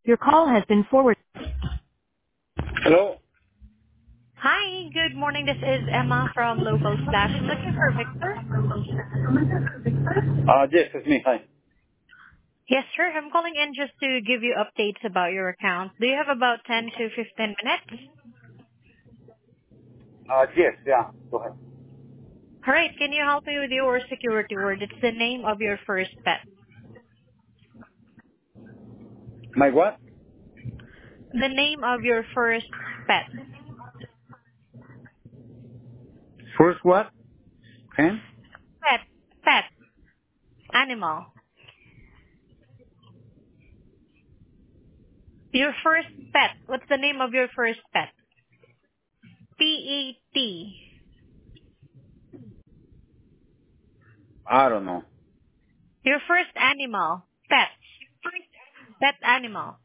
Your call has been forwarded. Hello? Hi, good morning. This is Emma from Local Slash. I'm looking for Victor. Yes, it's me. Hi. Yes, sir. I'm calling in just to give you updates about your account. Do you have about 10 to 15 minutes? Yes, yeah. Go ahead. All right. Can you help me with your security word? It's the name of your first pet. My what? The name of your first pet. First what? Pen? Pet. Pet. Animal. Your first pet. What's the name of your first pet? P-E-T. I don't know. Your first animal. Pet. Pet animal.